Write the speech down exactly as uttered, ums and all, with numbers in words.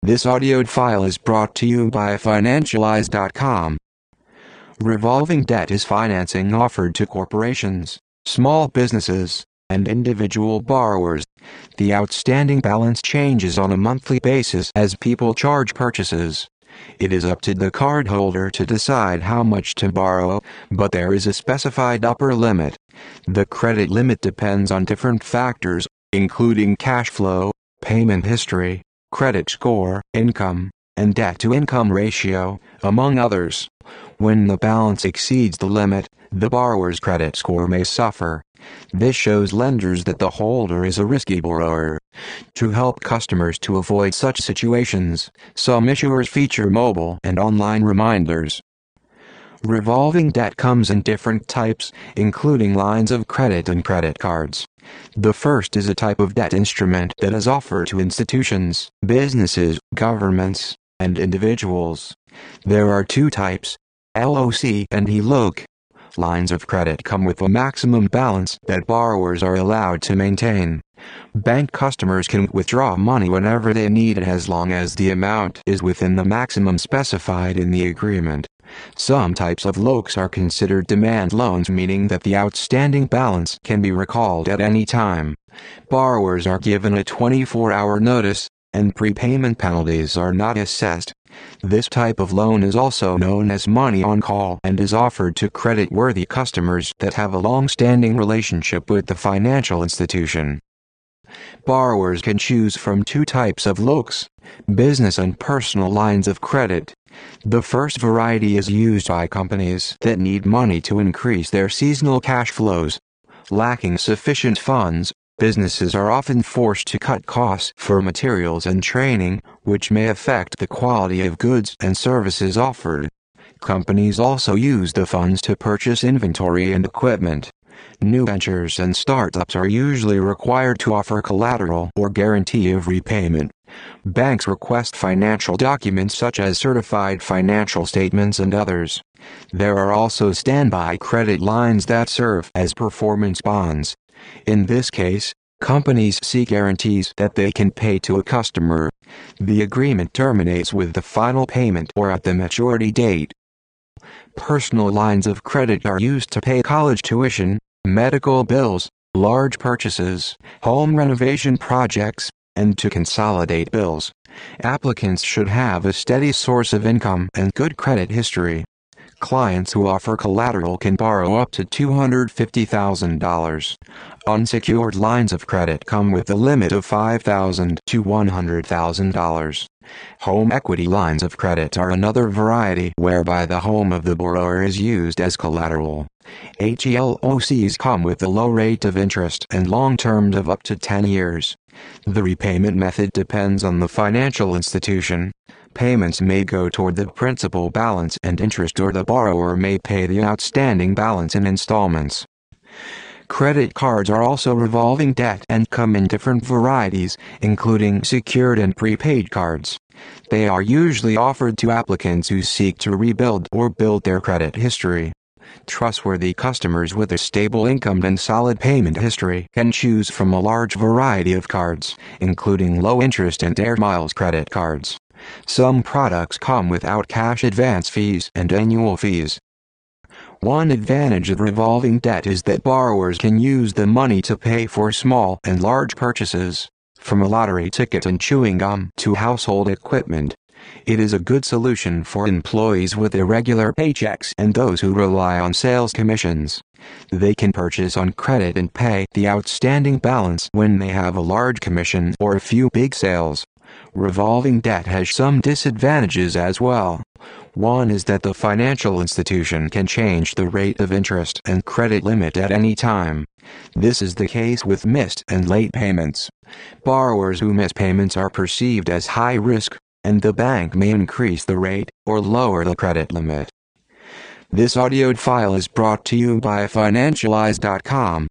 This audio file is brought to you by Financialize dot com. Revolving debt is financing offered to corporations, small businesses, and individual borrowers. The outstanding balance changes on a monthly basis as people charge purchases. It is up to the cardholder to decide how much to borrow, but there is a specified upper limit. The credit limit depends on different factors, including cash flow, payment history, credit score, income, and debt-to-income ratio, among others. When the balance exceeds the limit, the borrower's credit score may suffer. This shows lenders that the holder is a risky borrower. To help customers to avoid such situations, some issuers feature mobile and online reminders. Revolving debt comes in different types, including lines of credit and credit cards. The first is a type of debt instrument that is offered to institutions, businesses, governments, and individuals. There are two types, L O C and H E L O C. Lines of credit come with a maximum balance that borrowers are allowed to maintain. Bank customers can withdraw money whenever they need it as long as the amount is within the maximum specified in the agreement. Some types of L O Cs are considered demand loans, meaning that the outstanding balance can be recalled at any time. Borrowers are given a twenty-four hour notice, and prepayment penalties are not assessed. This type of loan is also known as money on call and is offered to credit-worthy customers that have a long-standing relationship with the financial institution. Borrowers can choose from two types of L O Cs, business and personal lines of credit. The first variety is used by companies that need money to increase their seasonal cash flows. Lacking sufficient funds, businesses are often forced to cut costs for materials and training, which may affect the quality of goods and services offered. Companies also use the funds to purchase inventory and equipment. New ventures and startups are usually required to offer collateral or guarantee of repayment. Banks request financial documents such as certified financial statements and others. There are also standby credit lines that serve as performance bonds. In this case, companies seek guarantees that they can pay to a customer. The agreement terminates with the final payment or at the maturity date. Personal lines of credit are used to pay college tuition, medical bills, large purchases, home renovation projects, and to consolidate bills. Applicants should have a steady source of income and good credit history. Clients who offer collateral can borrow up to two hundred fifty thousand dollars. Unsecured lines of credit come with a limit of five thousand dollars to one hundred thousand dollars. Home equity lines of credit are another variety whereby the home of the borrower is used as collateral. H E L O Cs come with a low rate of interest and long terms of up to ten years. The repayment method depends on the financial institution. Payments may go toward the principal balance and interest, or the borrower may pay the outstanding balance in installments. Credit cards are also revolving debt and come in different varieties, including secured and prepaid cards. They are usually offered to applicants who seek to rebuild or build their credit history. Trustworthy customers with a stable income and solid payment history can choose from a large variety of cards, including low-interest and air miles credit cards. Some products come without cash advance fees and annual fees. One advantage of revolving debt is that borrowers can use the money to pay for small and large purchases, from a lottery ticket and chewing gum to household equipment. It is a good solution for employees with irregular paychecks and those who rely on sales commissions. They can purchase on credit and pay the outstanding balance when they have a large commission or a few big sales. Revolving debt has some disadvantages as well. One is that the financial institution can change the rate of interest and credit limit at any time. This is the case with missed and late payments. Borrowers who miss payments are perceived as high risk, and the bank may increase the rate or lower the credit limit. This audio file is brought to you by Financialize dot com.